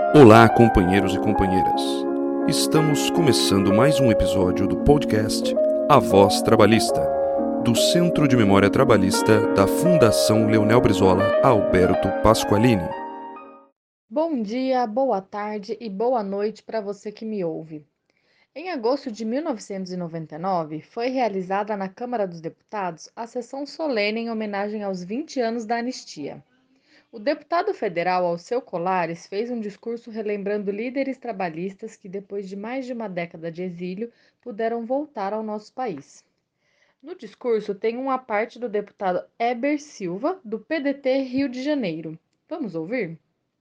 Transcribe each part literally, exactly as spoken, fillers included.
Olá, companheiros e companheiras. Estamos começando mais um episódio do podcast A Voz Trabalhista, do Centro de Memória Trabalhista da Fundação Leonel Brizola Alberto Pasqualini. Bom dia, boa tarde e boa noite para você que me ouve. Em agosto de mil novecentos e noventa e nove, foi realizada na Câmara dos Deputados a sessão solene em homenagem aos vinte anos da anistia. O deputado federal Alceu Colares fez um discurso relembrando líderes trabalhistas que, depois de mais de uma década de exílio, puderam voltar ao nosso país. No discurso tem uma parte do deputado Heber Silva, do P D T Rio de Janeiro. Vamos ouvir?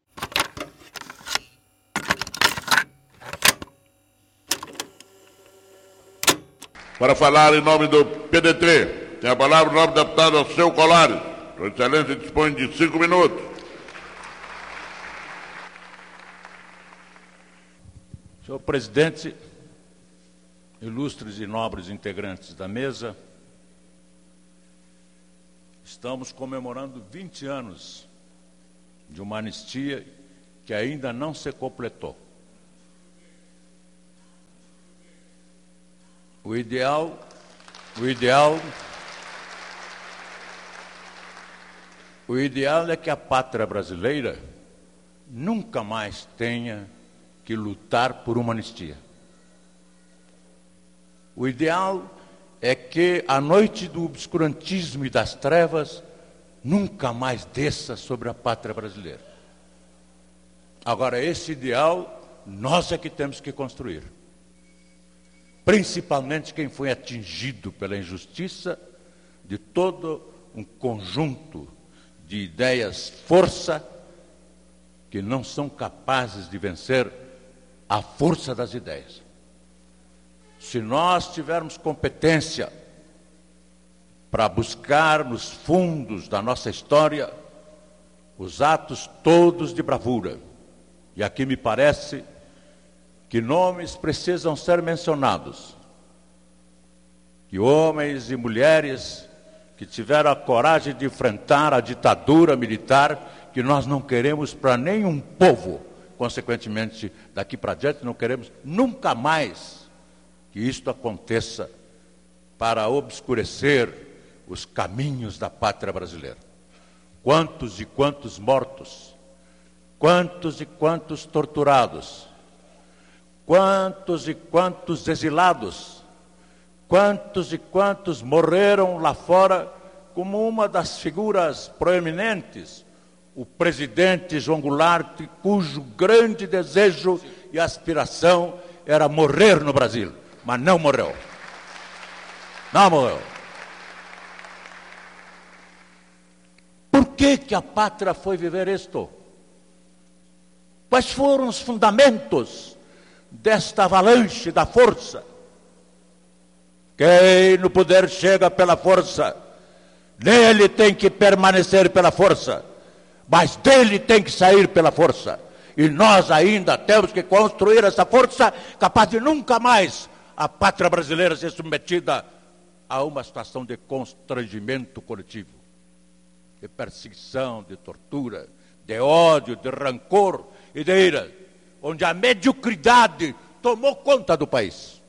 Para falar em nome do P D T, tem a palavra o nobre deputado Alceu Colares. Sua Excelência dispõe de cinco minutos. Senhor presidente, ilustres e nobres integrantes da mesa, estamos comemorando vinte anos de uma anistia que ainda não se completou. O ideal, o ideal, o ideal é que a pátria brasileira nunca mais tenha que lutar por uma anistia. O ideal é que a noite do obscurantismo e das trevas nunca mais desça sobre a pátria brasileira. Agora, esse ideal, nós é que temos que construir. Principalmente quem foi atingido pela injustiça de todo um conjunto de ideias força que não são capazes de vencer a força das ideias. Se nós tivermos competência para buscar nos fundos da nossa história os atos todos de bravura, e aqui me parece que nomes precisam ser mencionados, que homens e mulheres que tiveram a coragem de enfrentar a ditadura militar, que nós não queremos para nenhum povo, consequentemente, daqui para diante, não queremos nunca mais que isto aconteça para obscurecer os caminhos da pátria brasileira. Quantos e quantos mortos, quantos e quantos torturados, quantos e quantos exilados, quantos e quantos morreram lá fora, como uma das figuras proeminentes, o presidente João Goulart, cujo grande desejo e aspiração era morrer no Brasil, mas não morreu. Não morreu. Por que que a pátria foi viver isto? Quais foram os fundamentos desta avalanche da força? Quem no poder chega pela força, nele tem que permanecer pela força, mas dele tem que sair pela força. E nós ainda temos que construir essa força capaz de nunca mais a pátria brasileira ser submetida a uma situação de constrangimento coletivo, de perseguição, de tortura, de ódio, de rancor e de ira, onde a mediocridade tomou conta do país.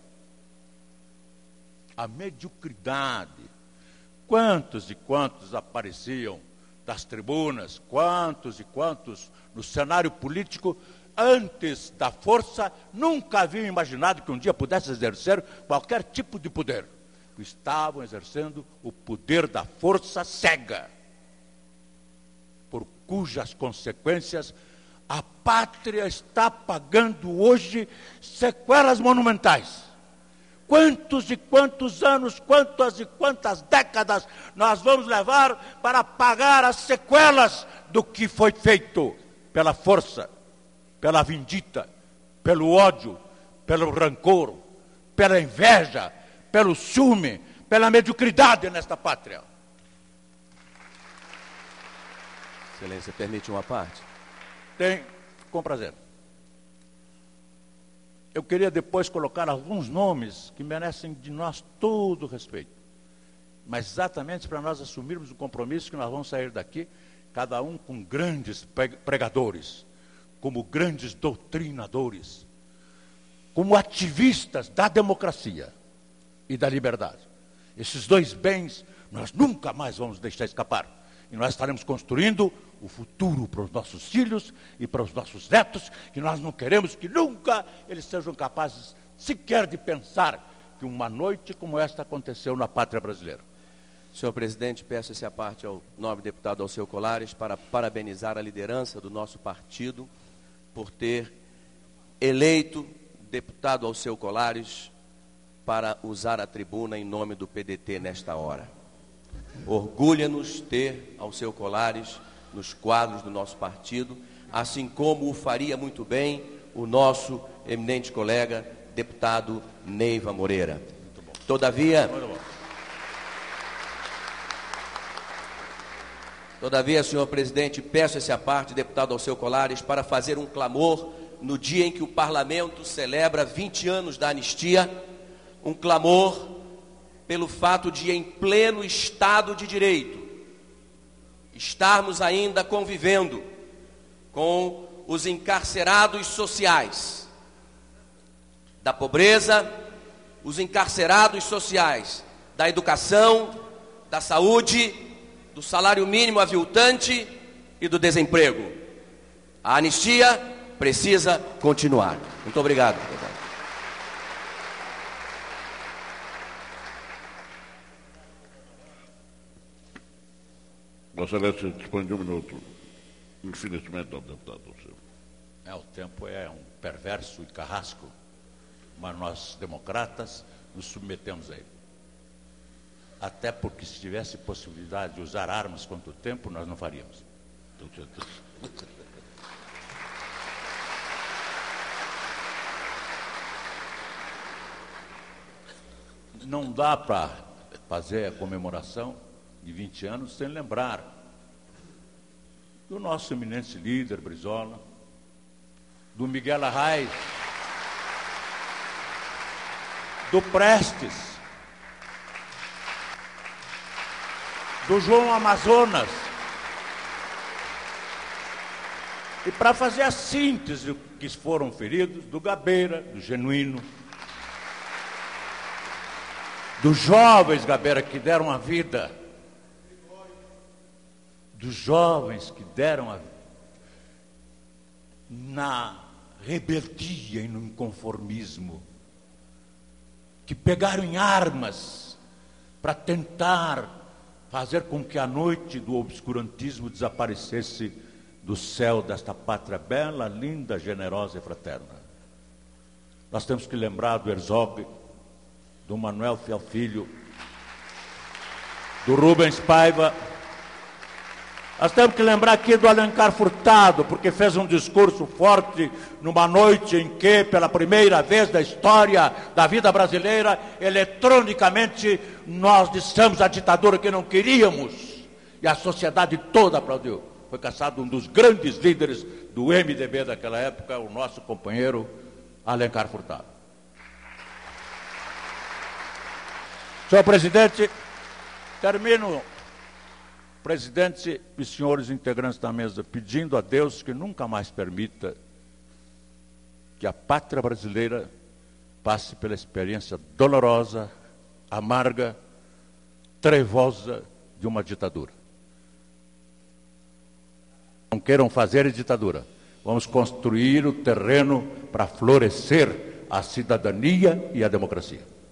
A mediocridade. Quantos e quantos apareciam das tribunas, quantos e quantos no cenário político, antes da força, nunca haviam imaginado que um dia pudesse exercer qualquer tipo de poder. Estavam exercendo o poder da força cega, por cujas consequências a pátria está pagando hoje sequelas monumentais. Quantos e quantos anos, quantas e quantas décadas nós vamos levar para pagar as sequelas do que foi feito pela força, pela vindita, pelo ódio, pelo rancor, pela inveja, pelo ciúme, pela mediocridade nesta pátria? Excelência, permite uma parte? Tem, com prazer. Eu queria depois colocar alguns nomes que merecem de nós todo o respeito, mas exatamente para nós assumirmos o compromisso que nós vamos sair daqui, cada um com grandes pregadores, como grandes doutrinadores, como ativistas da democracia e da liberdade. Esses dois bens nós nunca mais vamos deixar escapar. E nós estaremos construindo o futuro para os nossos filhos e para os nossos netos, que nós não queremos que nunca eles sejam capazes sequer de pensar que uma noite como esta aconteceu na pátria brasileira. Senhor presidente, peço-se a parte ao nobre deputado Alceu Colares para parabenizar a liderança do nosso partido por ter eleito deputado Alceu Colares para usar a tribuna em nome do P D T nesta hora. Orgulha-nos ter Alceu Colares nos quadros do nosso partido, assim como o faria muito bem o nosso eminente colega, deputado Neiva Moreira. Todavia, todavia, senhor presidente, peço essa parte, deputado Alceu Colares, para fazer um clamor no dia em que o parlamento celebra vinte anos da anistia, um clamor pelo fato de, em pleno Estado de Direito, estarmos ainda convivendo com os encarcerados sociais da pobreza, os encarcerados sociais da educação, da saúde, do salário mínimo aviltante e do desemprego. A anistia precisa continuar. Muito obrigado, deputado. Vossa Excelência dispõe de um minuto. Infelizmente, ao deputado Alceu. É, o tempo é um perverso e carrasco, mas nós, democratas, nos submetemos a ele. Até porque, se tivesse possibilidade de usar armas contra o tempo, nós não faríamos. Não dá para fazer a comemoração de vinte anos sem lembrar do nosso eminente líder, Brizola, do Miguel Arraes, do Prestes, do João Amazonas. E para fazer a síntese que foram feridos, do Gabeira, do Genuíno, dos jovens, Gabeira, que deram a vida, dos jovens que deram a vida na rebeldia e no inconformismo, que pegaram em armas para tentar fazer com que a noite do obscurantismo desaparecesse do céu desta pátria bela, linda, generosa e fraterna. Nós temos que lembrar do Herzog, do Manuel Fiel Filho, do Rubens Paiva. Nós temos que lembrar aqui do Alencar Furtado, porque fez um discurso forte numa noite em que, pela primeira vez da história da vida brasileira, eletronicamente, nós dissemos à ditadura que não queríamos, e a sociedade toda aplaudiu. Foi caçado um dos grandes líderes do M D B daquela época, o nosso companheiro Alencar Furtado. Senhor presidente, termino, presidente e senhores integrantes da mesa, pedindo a Deus que nunca mais permita que a pátria brasileira passe pela experiência dolorosa, amarga, trevosa de uma ditadura. Não queiram fazer ditadura. Vamos construir o terreno para florescer a cidadania e a democracia.